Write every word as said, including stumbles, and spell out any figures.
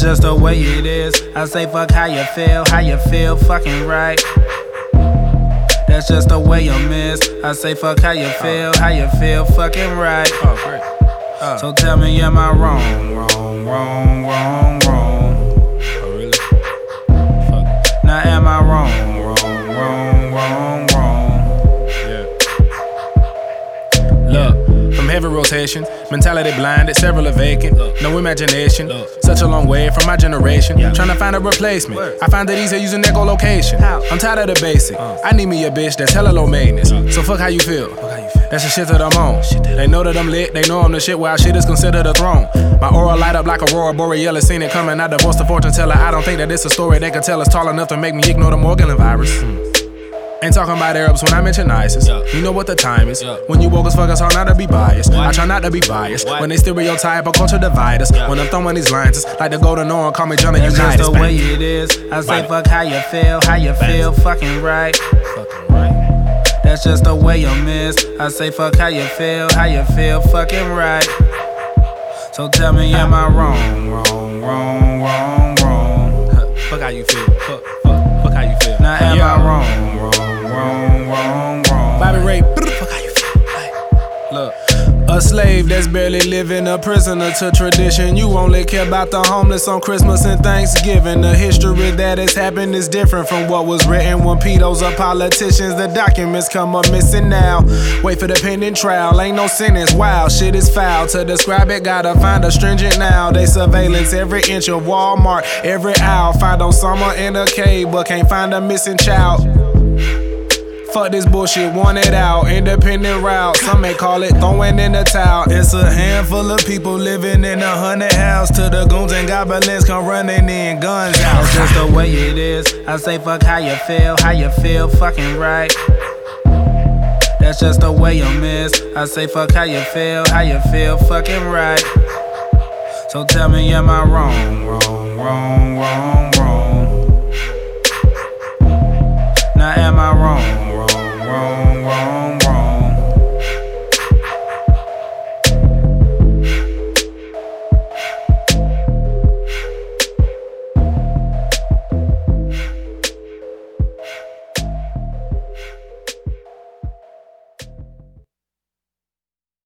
just the way it is. I say fuck how you feel, how you feel fucking right. That's just the way you miss. I say fuck how you feel, how you feel fucking right. Oh, great. Uh. So tell me, am I wrong, wrong, wrong, wrong, wrong? Oh, really? Fuck. Now am I wrong, wrong, wrong, wrong, wrong? Yeah. Look, from heavy rotation, mentality blinded, several are vacant. Look. No imagination, Look. Such a long way from my generation. Yeah. Trying to find a replacement. Word. I find that easier using echolocation. How? I'm tired of the basic. Uh. I need me a bitch that's hella low maintenance. Uh. So fuck how you feel. Fuck how you feel. That's the shit that I'm on. They know that I'm lit, they know I'm the shit where our shit is considered a throne. My aura light up like Aurora Borealis, seen it coming. I divorced the fortune teller. I don't think that it's a story they can tell us tall enough to make me ignore the Morgan virus. Mm. Ain't talking about Arabs when I mention ISIS. Yeah. You know what the time is. Yeah. When you woke as fuck, it's hard not to be biased. What? I try not to be biased. What? When they stereotype or culture divide us. Yeah. When I'm throwing these lines, it's like the golden arm, call me Johnny Unitas. That's just the way it is. I say Bye. Fuck how you feel, how you feel fucking right. Fucking right. That's just the way you miss. I say fuck how you feel, how you feel fucking right. So tell me, am I wrong, wrong, wrong, wrong, wrong? Fuck how you feel. Fuck, fuck, fuck how you feel. Now am yeah. I wrong, wrong, wrong, wrong, wrong? Bobby Ray, fuck how you feel. Hey. Look. A slave that's barely living, a prisoner to tradition. You only care about the homeless on Christmas and Thanksgiving. The history that has happened is different from what was written when pedos are politicians. The documents come up missing now. Wait for the pending trial, ain't no sentence. Wow, shit is foul. To describe it, gotta find a stringent now. They surveillance every inch of Walmart, every aisle. Find Osama in a cave, but can't find a missing child. Fuck this bullshit, want it out, independent route. Some may call it throwing in the towel. It's a handful of people living in a hundred house. Till the goons and goblins come running in, guns out. That's just the way it is. I say fuck how you feel, how you feel fucking right. That's just the way you miss. I say fuck how you feel, how you feel fucking right. So tell me, am I wrong, wrong, wrong, wrong?